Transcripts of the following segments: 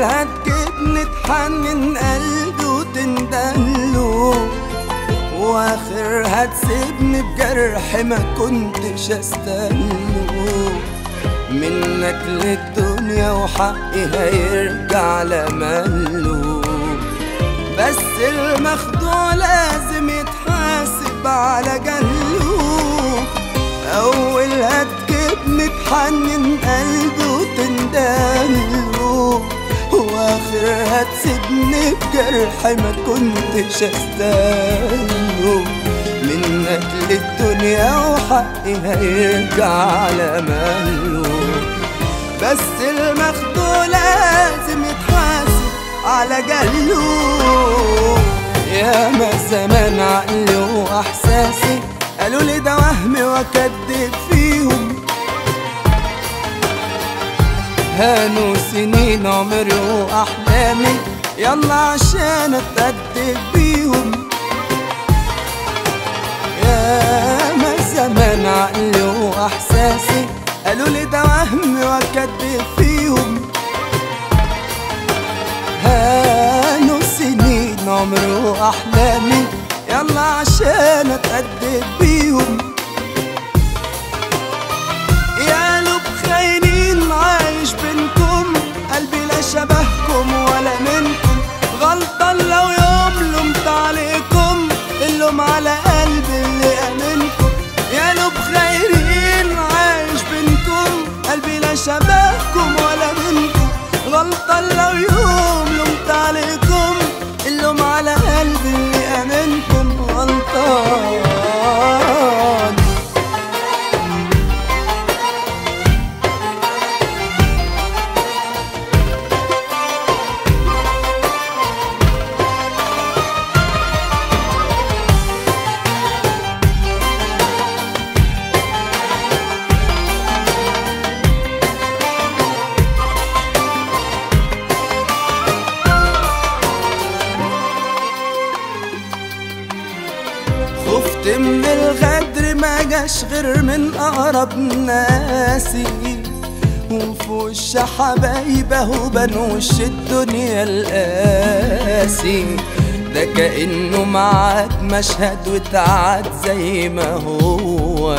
هتجيبني تحنن قلبي وتندهله، واخر هتسيبني بجرح ما كنتش استاهله. منك للدنيا وحقي هيرجع لماله، بس المخدوع لازم يتحاسب على جهله. اول هتجيبني تحنن قلبي وتندهله، واخر هتسيبني بجرح ما كنتش استاهله. منك للدنيا وحقي هيرجع لماله، بس المخدوع لازم يتحاسب على جهله. يا ما زمان عقلي واحساسي قالوا لي ده وهمي واكدب فيهم، هانوا سنين عمري واحلامي يلا عشان اتأدب بيهم. يا ما زمان عقلي واحساسي قالوا لي ده وهمي واكدب فيهم، هانوا سنين عمري واحلامي يلا عشان اتأدب بيهم. يا لب خاينين عايش بينكم، قلبي لا شبهكم ولا منكم، غلطان لو يوم لومت عليكم، اللوم على قلبي اللي امنكم. يا لب خاينين عايش بينكم، قلبي لا شبهكم ولا منكم، غلطان لو يوم لومت عليكم، اللوم على قلبي اللي امنكم. غلطان خفت من الغدر ما جاش غير من أقرب ناسي، وفي وش حبايبه وبان وش الدنيا القاسي. ده كأنه معاد مشهد واتعاد زي ما هو،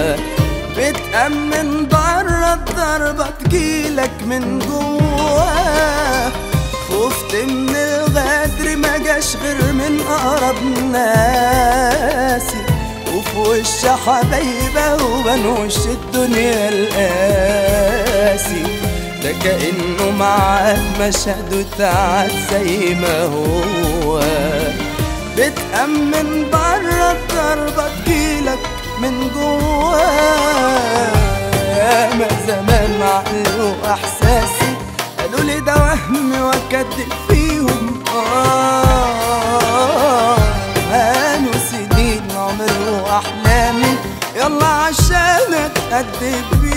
بتأمن بره الضربة تجيلك من جواه. خفت من الغدر ما جاش غير من أقرب ناسي، وفي وش حبايبه وبان وش الدنيا القاسي. ده كأنه معاد مشهد وتعاد زي ما هو، بتأمن بره الضربة تجيلك من جواه. ياما زمان عقلي وإحساسي قالوا لي ده وهمي واكدب فيهم، هانوا سنين عمري واحلامي يلا عشان اتأدب